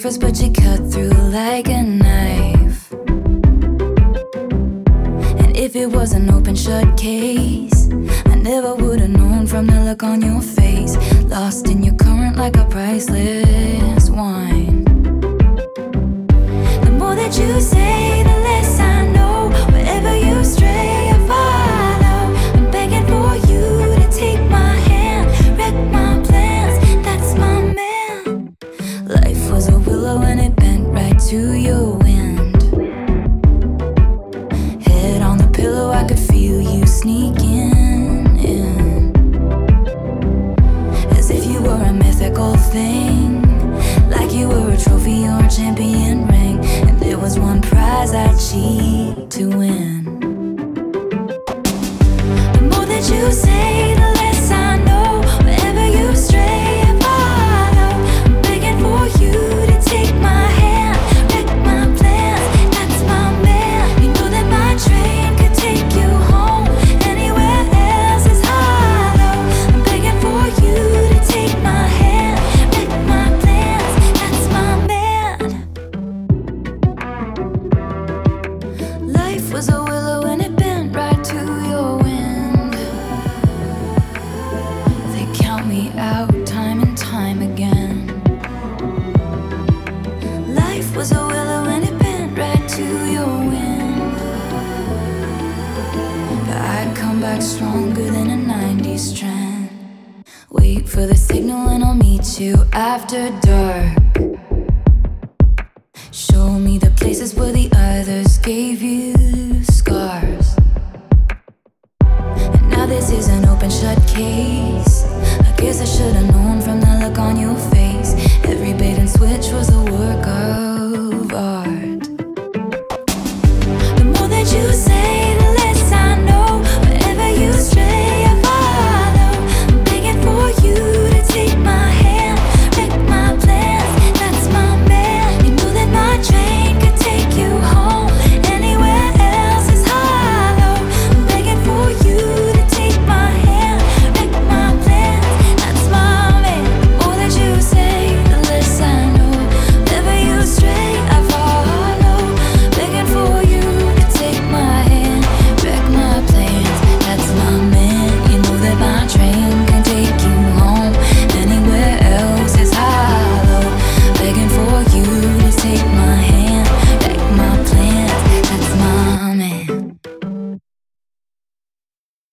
surface, but you cut through like a knife. And if it was an open shut case, I never would've known from the look on your face. Lost in your current like a priceless wine. The more that you say, the less I know. Wherever you stray, I follow. I'm begging for you to take my hand, wreck my plans, that's my man. Life was a willow and it bent right to your wind. Head on the pillow, I could feel you sneaking in, as if you were a mythical thing, like you were a trophy or a champion ring, and there was one prize I'd cheat to win. The more that you say, the less I know. Wherever you stray, I follow. I'm begging for you to take my hand, wreck my plans, that's my man. You know that my train could take you home, anywhere else is hollow. I'm begging for you to take my hand, wreck my plans, that's my man. Life was a willow and it bent right to your wind. They count me out time and time again. Life was a willow and it bent right to your wind. But I'd come back stronger than a 90s strand. Wait for the signal and I'll meet you after dark. Show me the places where the others gave you